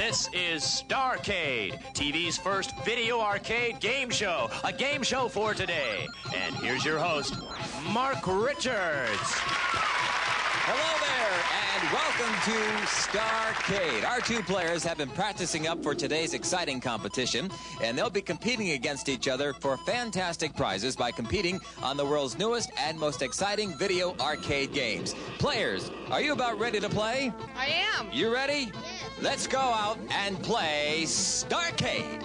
This is Starcade, TV's first video arcade game show. A game show for today. And here's your host, Mark Richards. Hello there, and welcome to Starcade. Our two players have been practicing up for today's exciting competition, and they'll be competing against each other for fantastic prizes by competing on the world's newest and most exciting video arcade games. Players, are you about ready to play? I am. You ready? Yes. Let's go out and play Starcade.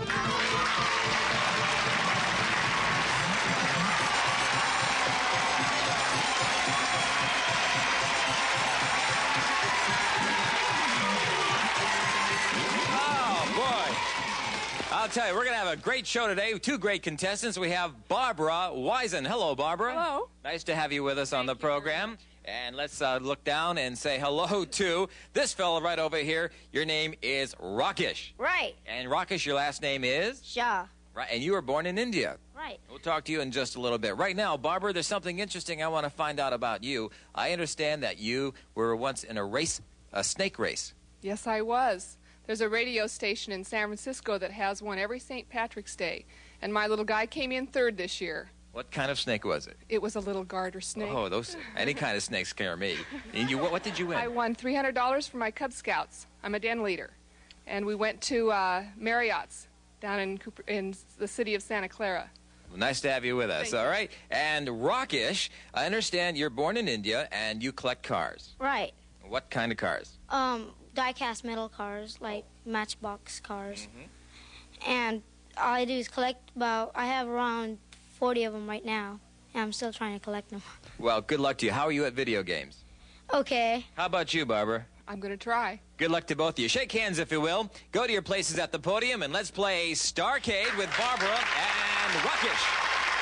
I'll tell you, we're going to have a great show today. Two great contestants. We have Barbara Wisen. Hello, Barbara. Hello. Nice to have you with us on the program. And let's look down and say hello to this fellow right over here. Your name is Rakesh. Right. And Rakesh, your last name is? Shah. Right. And you were born in India. Right. We'll talk to you in just a little bit. Right now, Barbara, there's something interesting I want to find out about you. I understand that you were once in a race, a snake race. Yes, I was. There's a radio station in San Francisco that has one every St. Patrick's Day. And my little guy came in third this year. What kind of snake was it? It was a little garter snake. Oh, those any kind of snakes scare me. And you, what did you win? I won $300 for my Cub Scouts. I'm a den leader. And we went to Marriott's down in the city of Santa Clara. Well, nice to have you with us, all right? And Rakesh, I understand you're born in India and you collect cars. Right. What kind of cars? Die-cast metal cars, like Matchbox cars. And all I do is collect I have around 40 of them right now, and I'm still trying to collect them. Well, good luck to you. How are you at video games? Okay. How about you, Barbara? I'm going to try. Good luck to both of you. Shake hands, if you will. Go to your places at the podium, and let's play Starcade with Barbara and Rakesh.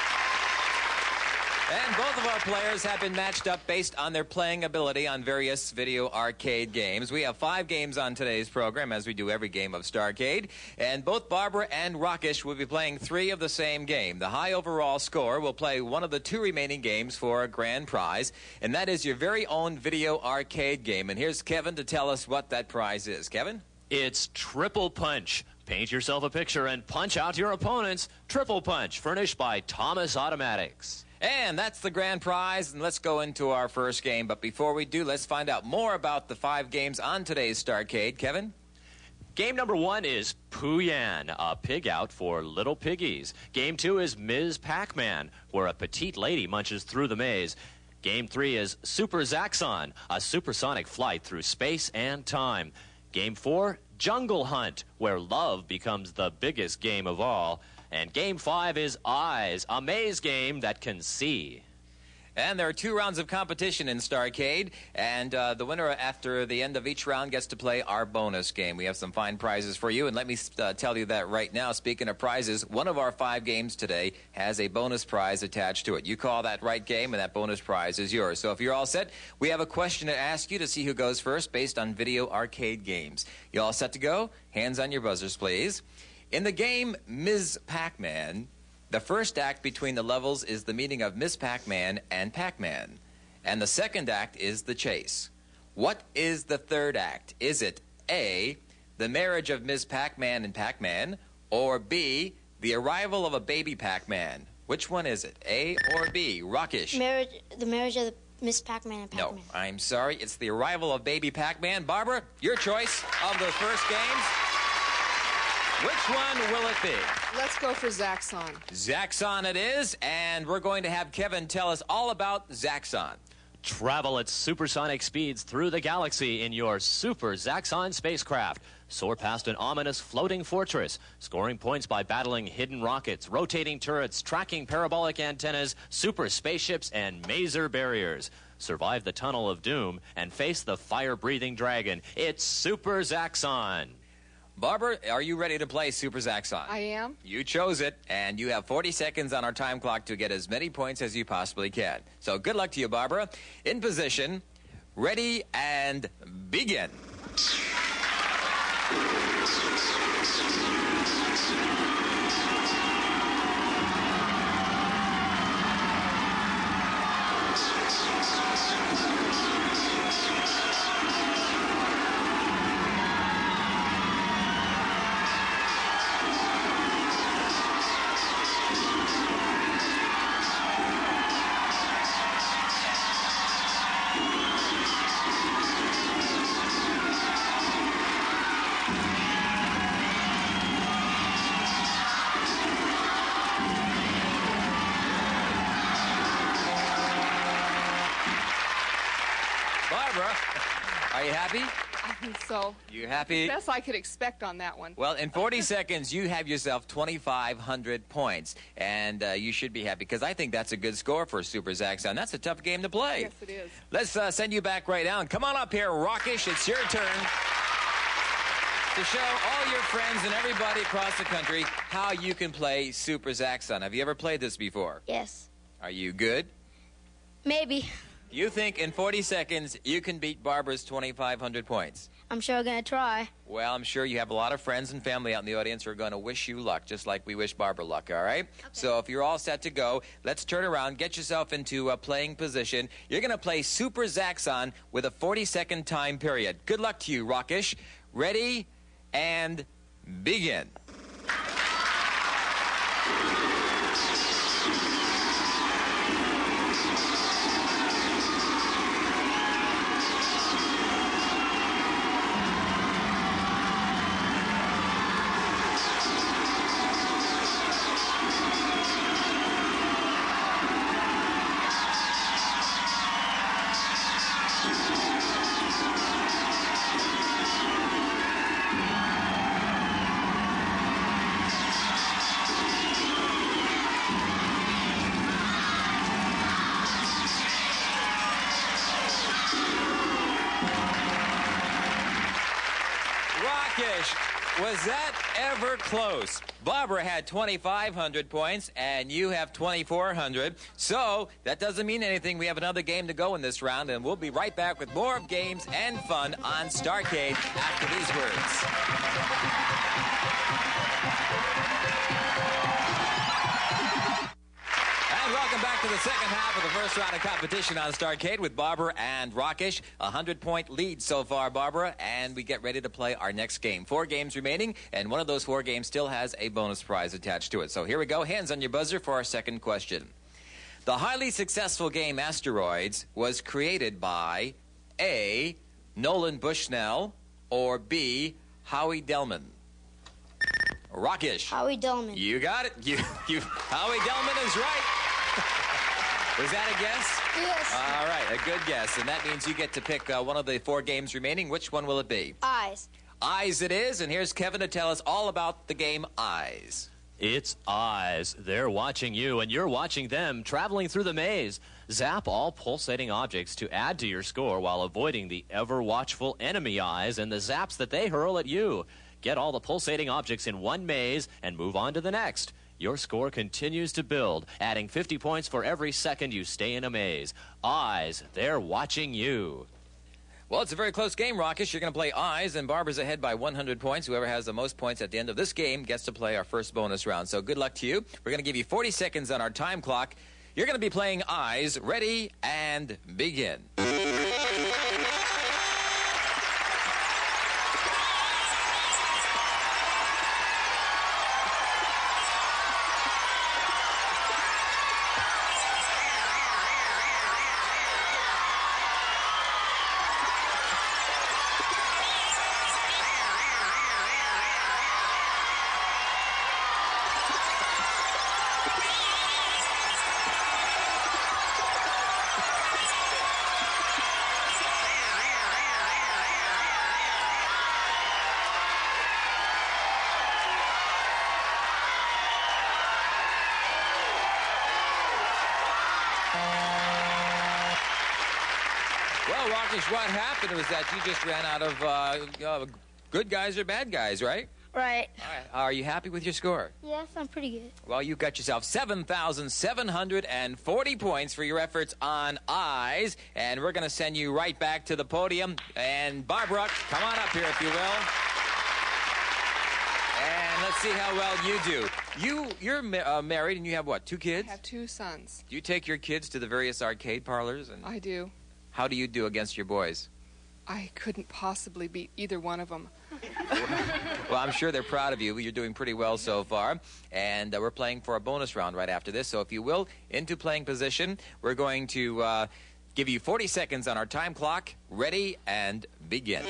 And both of our players have been matched up based on their playing ability on various video arcade games. We have 5 games on today's program, as we do every game of Starcade. And both Barbara and Rakesh will be playing 3 of the same game. The high overall score will play one of the 2 remaining games for a grand prize, and that is your very own video arcade game. And here's Kevin to tell us what that prize is. Kevin? It's Triple Punch. Paint yourself a picture and punch out your opponents. Triple Punch, furnished by Thomas Automatics. And that's the grand prize, and let's go into our first game. But before we do, let's find out more about the 5 games on today's Starcade. Kevin? Game number 1 is Pooh-Yan, a pig out for little piggies. Game 2 is Ms. Pac-Man, where a petite lady munches through the maze. Game 3 is Super Zaxxon, a supersonic flight through space and time. Game 4, Jungle Hunt, where love becomes the biggest game of all. And Game 5 is Eyes, a maze game that can see. And there are 2 rounds of competition in Starcade, and the winner after the end of each round gets to play our bonus game. We have some fine prizes for you, and let me tell you that right now. Speaking of prizes, one of our 5 games today has a bonus prize attached to it. You call that right game, and that bonus prize is yours. So if you're all set, we have a question to ask you to see who goes first based on video arcade games. You all set to go? Hands on your buzzers, please. In the game Ms. Pac-Man, the first act between the levels is the meeting of Ms. Pac-Man and Pac-Man. And the second act is the chase. What is the third act? Is it A, the marriage of Ms. Pac-Man and Pac-Man, or B, the arrival of a baby Pac-Man? Which one is it, A or B? Rakesh? The marriage of Miss Pac-Man and Pac-Man. No, I'm sorry. It's the arrival of baby Pac-Man. Barbara, your choice of the first games. Which one will it be? Let's go for Zaxxon. Zaxxon it is, and we're going to have Kevin tell us all about Zaxxon. Travel at supersonic speeds through the galaxy in your Super Zaxxon spacecraft. Soar past an ominous floating fortress, scoring points by battling hidden rockets, rotating turrets, tracking parabolic antennas, super spaceships, and maser barriers. Survive the tunnel of doom and face the fire-breathing dragon. It's Super Zaxxon. Barbara, are you ready to play Super Zaxxon? I am. You chose it, and you have 40 seconds on our time clock to get as many points as you possibly can. So good luck to you, Barbara. In position, ready, and begin. Barbara, are you happy? I think so. You happy? Best I could expect on that one. Well, in 40 seconds, you have yourself 2,500 points. And you should be happy, because I think that's a good score for Super Zaxxon. That's a tough game to play. Yes, it is. Let's send you back right now. And come on up here, Rockish. It's your turn to show all your friends and everybody across the country how you can play Super Zaxxon. Have you ever played this before? Yes. Are you good? Maybe. You think in 40 seconds you can beat Barbara's 2,500 points? I'm sure I'm going to try. Well, I'm sure you have a lot of friends and family out in the audience who are going to wish you luck, just like we wish Barbara luck, all right? Okay. So if you're all set to go, let's turn around, get yourself into a playing position. You're going to play Super Zaxxon with a 40-second time period. Good luck to you, Rockish. Ready and begin. Was that ever close? Barbara had 2,500 points, and you have 2,400. So that doesn't mean anything. We have another game to go in this round, and we'll be right back with more games and fun on Starcade after these words. Welcome back to the second half of the first round of competition on Starcade with Barbara and Rockish. 100-point lead so far, Barbara, and we get ready to play our next game. 4 games remaining, and one of those 4 games still has a bonus prize attached to it. So here we go. Hands on your buzzer for our second question. The highly successful game Asteroids was created by A. Nolan Bushnell or B. Howie Dellman. Rockish. Howie Dellman. You got it. Howie Dellman is right. Was that a guess? Yes. All right, a good guess. And that means you get to pick one of the 4 games remaining. Which one will it be? Eyes. Eyes it is. And here's Kevin to tell us all about the game Eyes. It's Eyes. They're watching you, and you're watching them traveling through the maze. Zap all pulsating objects to add to your score while avoiding the ever-watchful enemy eyes and the zaps that they hurl at you. Get all the pulsating objects in one maze and move on to the next. Your score continues to build, adding 50 points for every second you stay in a maze. Eyes, they're watching you. Well, it's a very close game, Rockish. You're going to play Eyes, and Barbara's ahead by 100 points. Whoever has the most points at the end of this game gets to play our first bonus round. So good luck to you. We're going to give you 40 seconds on our time clock. You're going to be playing Eyes. Ready and begin. Well, Rockish, what happened was that you just ran out of good guys or bad guys, right? Right. All right. Are you happy with your score? Yes, I'm pretty good. Well, you got yourself 7,740 points for your efforts on Eyes, and we're going to send you right back to the podium. And Barbara, come on up here if you will. And let's see how well you do. You're married, and you have what, 2 kids? I have 2 sons. Do you take your kids to the various arcade parlors? And I do. how do you do against your boys? I couldn't possibly beat either one of them. Well, I'm sure they're proud of you. You're doing pretty well so far. And we're playing for a bonus round right after this. So if you will, into playing position, we're going to give you 40 seconds on our time clock. Ready and begin.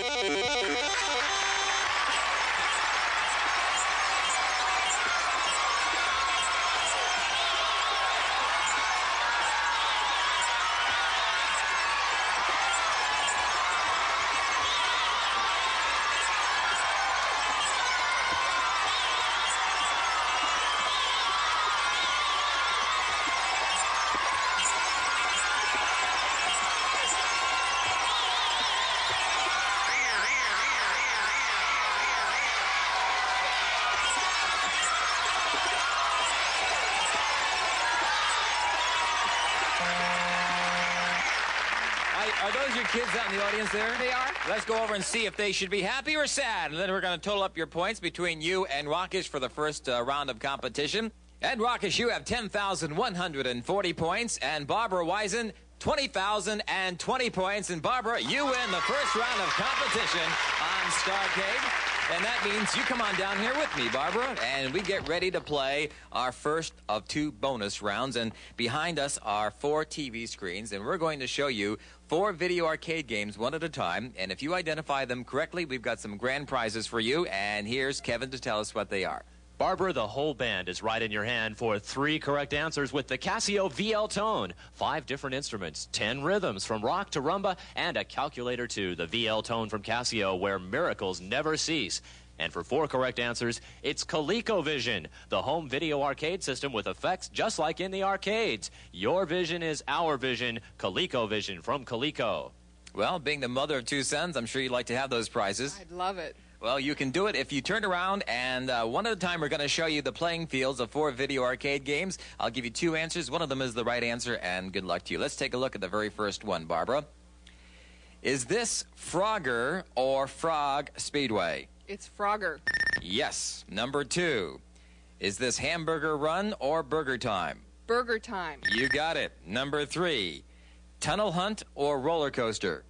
those your kids out in the audience there? They are. Let's go over and see if they should be happy or sad. And then we're going to total up your points between you and Rockish for the first round of competition. And Rockish, you have 10,140 points. And Barbara Wisen, 20,020 points. And Barbara, you win the first round of competition on Starcade. And that means you come on down here with me, Barbara, and we get ready to play our first of 2 bonus rounds. And behind us are 4 TV screens, and we're going to show you 4 video arcade games one at a time. And if you identify them correctly, we've got some grand prizes for you. And here's Kevin to tell us what they are. Barbara, the whole band is right in your hand for 3 correct answers with the Casio VL Tone. 5 different instruments, 10 rhythms from rock to rumba, and a calculator too, the VL Tone from Casio, where miracles never cease. And for 4 correct answers, it's ColecoVision, the home video arcade system with effects just like in the arcades. Your vision is our vision, ColecoVision from Coleco. Well, being the mother of 2 sons, I'm sure you'd like to have those prizes. I'd love it. Well, you can do it if you turn around, and one at a time we're going to show you the playing fields of 4 video arcade games. I'll give you 2 answers. One of them is the right answer, and good luck to you. Let's take a look at the very first one, Barbara. Is this Frogger or Frog Speedway? It's Frogger. Yes. Number 2. Is this Hamburger Run or Burger Time? Burger Time. You got it. Number 3. Tunnel Hunt or Roller Coaster?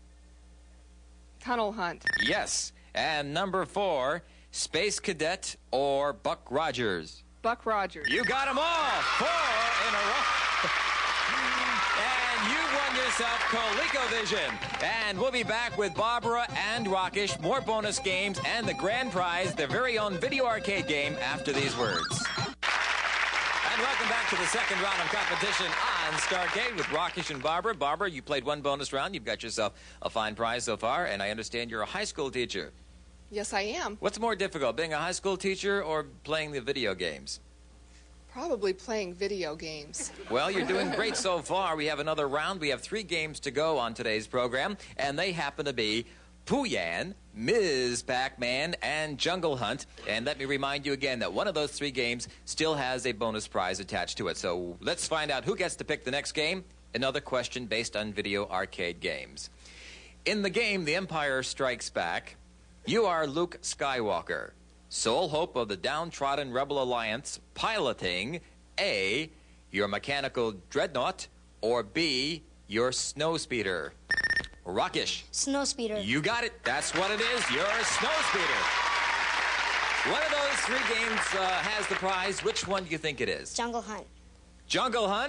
Tunnel Hunt. Yes. And number 4, Space Cadet or Buck Rogers? Buck Rogers. You got them all. 4 in a row. And you won yourself ColecoVision. And we'll be back with Barbara and Rockish, more bonus games, and the grand prize, their very own video arcade game, after these words. And welcome back to the second round of competition on Starcade with Rockish and Barbara. Barbara, you played 1 bonus round. You've got yourself a fine prize so far, and I understand you're a high school teacher. Yes, I am. What's more difficult, being a high school teacher or playing the video games? Probably playing video games. Well, you're doing great so far. We have another round. We have 3 games to go on today's program, and they happen to be Pooyan, Ms. Pac-Man, and Jungle Hunt. And let me remind you again that one of those 3 games still has a bonus prize attached to it. So let's find out who gets to pick the next game. Another question based on video arcade games. In the game The Empire Strikes Back, you are Luke Skywalker, sole hope of the downtrodden Rebel Alliance, piloting A, your mechanical dreadnought, or B, your snowspeeder. Rockish. Snowspeeder. You got it. That's what it is. You're a snowspeeder. One of those 3 games has the prize. Which one do you think it is? Jungle Hunt. Jungle Hunt?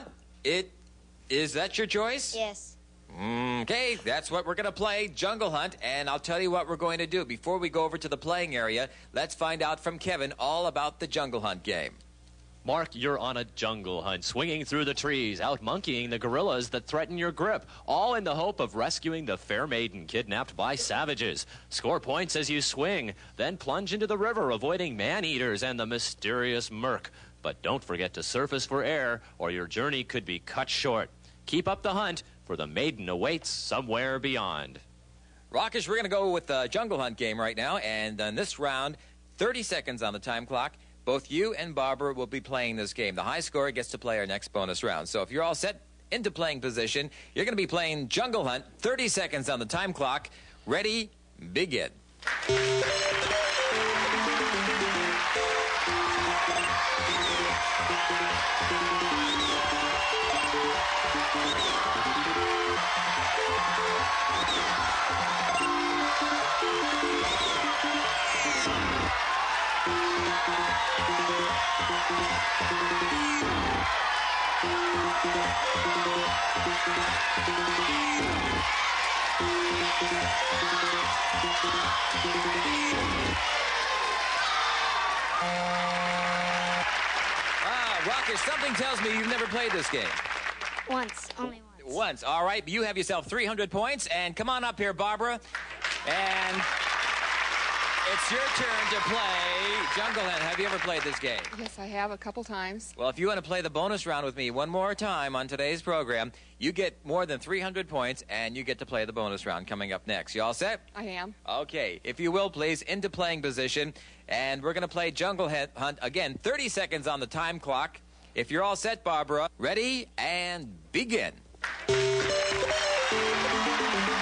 Is that your choice? Yes. Okay, that's what we're going to play, Jungle Hunt, and I'll tell you what we're going to do. Before we go over to the playing area, let's find out from Kevin all about the Jungle Hunt game. Mark, you're on a jungle hunt, swinging through the trees, out monkeying the gorillas that threaten your grip, all in the hope of rescuing the fair maiden kidnapped by savages. Score points as you swing, then plunge into the river, avoiding man-eaters and the mysterious Merc. But don't forget to surface for air, or your journey could be cut short. Keep up the hunt, for the maiden awaits somewhere beyond. Rockish, we're going to go with the Jungle Hunt game right now, and in this round, 30 seconds on the time clock. Both you and Barbara will be playing this game. The high scorer gets to play our next bonus round. So if you're all set into playing position, you're going to be playing Jungle Hunt. 30 seconds on the time clock. Ready, begin. Rockish, something tells me you've never played this game. Once. Only once. Once. All right. You have yourself 300 points. And come on up here, Barbara. And it's your turn to play Jungle Hunt. Have you ever played this game? Yes, I have a couple times. Well, if you want to play the bonus round with me one more time on today's program, you get more than 300 points, and you get to play the bonus round coming up next. You all set? I am. Okay. If you will, please, into playing position. And we're going to play Jungle Hunt. Again, 30 seconds on the time clock. If you're all set, Barbara, ready and begin.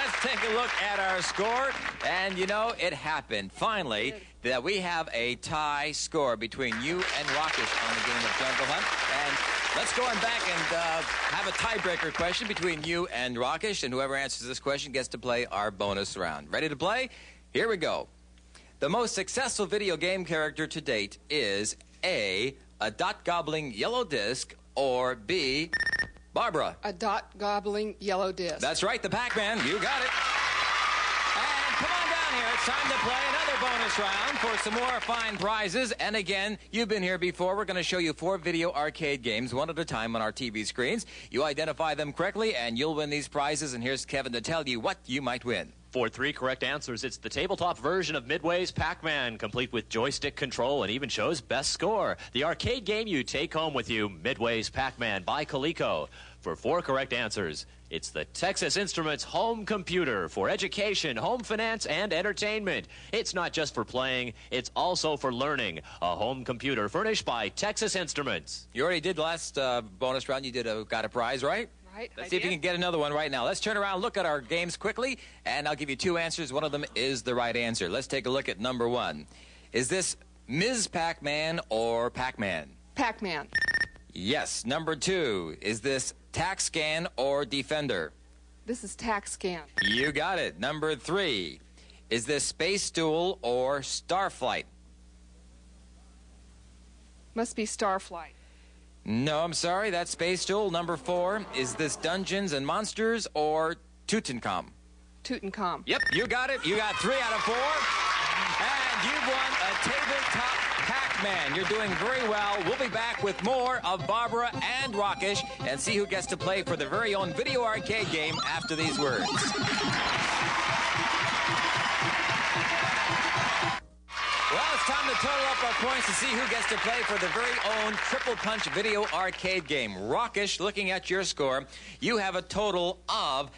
let's take a look at our score. And, you know, it happened, finally, that we have a tie score between you and Rockish on the game of Jungle Hunt. And let's go on back and have a tiebreaker question between you and Rockish. And whoever answers this question gets to play our bonus round. Ready to play? Here we go. The most successful video game character to date is A, a dot-gobbling yellow disc, or B, Barbara. A dot-gobbling yellow disc. That's right, the Pac-Man. You got it. And come on down here. It's time to play another bonus round for some more fine prizes. And again, you've been here before. We're going to show you 4 video arcade games, one at a time on our TV screens. You identify them correctly, and you'll win these prizes. And here's Kevin to tell you what you might win. For 3 correct answers, it's the tabletop version of Midway's Pac-Man, complete with joystick control and even shows best score. The arcade game you take home with you, Midway's Pac-Man by Coleco. For 4 correct answers, it's the Texas Instruments home computer for education, home finance, and entertainment. It's not just for playing, it's also for learning. A home computer furnished by Texas Instruments. You already did last bonus round. You got a prize, right? Right, Let's see if you can get another one right now. Let's turn around, look at our games quickly, and I'll give you 2 answers. One of them is the right answer. Let's take a look at number 1. Is this Ms. Pac-Man or Pac-Man? Pac-Man. Yes. Number 2, is this TaxScan or Defender? This is TaxScan. You got it. Number 3, is this Space Duel or Starflight? Must be Starflight. No, I'm sorry, that's Space Duel. Number 4, is this Dungeons and Monsters or Tutankhamun? Tutankhamun. Yep, you got it. You got 3 out of 4. And you've won a tabletop Pac-Man. You're doing very well. We'll be back with more of Barbara and Rockish and see who gets to play for their very own video arcade game after these words. Well, it's time to total up our points to see who gets to play for the very own Triple Punch video arcade game. Rockish, looking at your score, you have a total of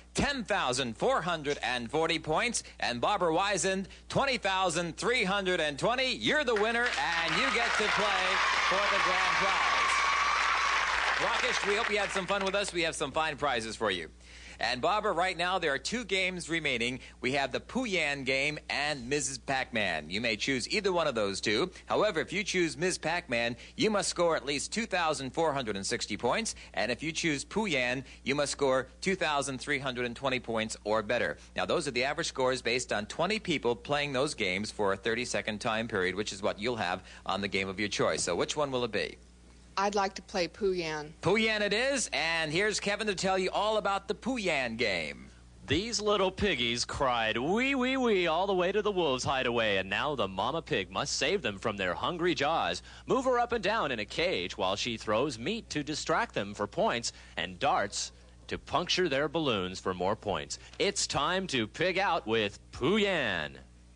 10,440 points, and Barbara Wiesand, 20,320. You're the winner, and you get to play for the grand prize. Rockish, we hope you had some fun with us. We have some fine prizes for you. And Barbara, right now there are 2 games remaining. We have the Pooh-Yan game and Mrs. Pac-Man. You may choose either one of those 2. However, if you choose Ms. Pac-Man, you must score at least 2,460 points. And if you choose Pooh-Yan, you must score 2,320 points or better. Now, those are the average scores based on 20 people playing those games for a 30-second time period, which is what you'll have on the game of your choice. So which one will it be? I'd like to play Pooh-Yan. Pooh-Yan it is, and here's Kevin to tell you all about the Pooh-Yan game. These little piggies cried wee, wee, wee all the way to the wolves' hideaway, and now the mama pig must save them from their hungry jaws. Move her up and down in a cage while she throws meat to distract them for points and darts to puncture their balloons for more points. It's time to pig out with Pooh-Yan.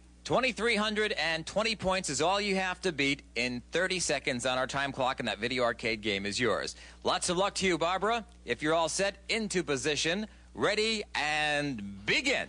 2,320 points is all you have to beat in 30 seconds on our time clock, and that video arcade game is yours. Lots of luck to you, Barbara. If you're all set, into position, ready, and begin.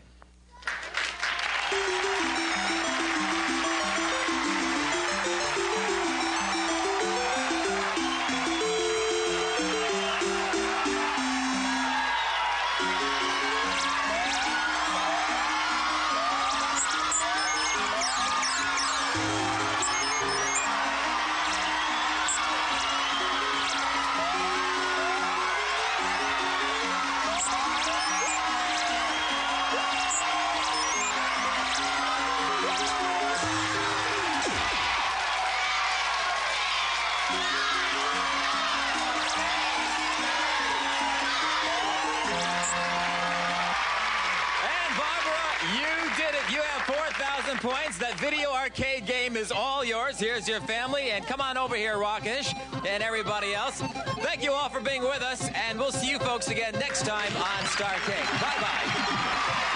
Points. That video arcade game is all yours. Here's your family, and come on over here, Rockish, and everybody else. Thank you all for being with us, and we'll see you folks again next time on Starcade. Bye-bye.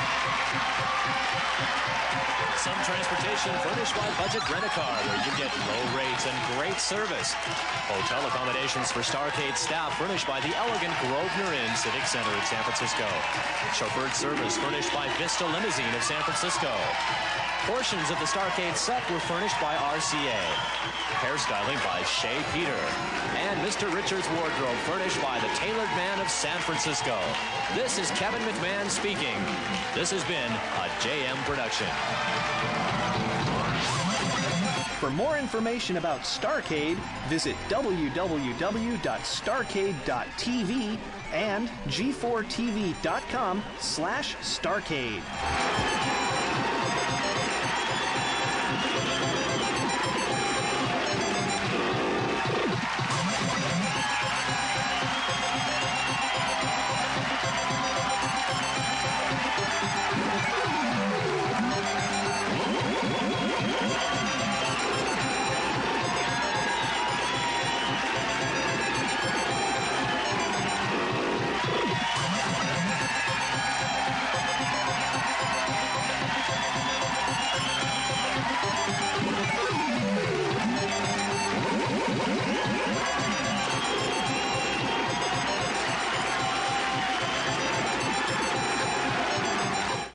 Some transportation furnished by Budget Rent-A-Car, where you get low rates and great service. Hotel accommodations for Starcade staff furnished by the elegant Grosvenor Inn Civic Center in San Francisco. Chauffeured service furnished by Vista Limousine of San Francisco. Portions of the Starcade set were furnished by RCA. Hairstyling by Shea Peter. And Mr. Richards' wardrobe furnished by the Tailored Man of San Francisco. This is Kevin McMahon speaking. This has been a JM production. For more information about Starcade, visit www.starcade.tv and g4tv.com/Starcade.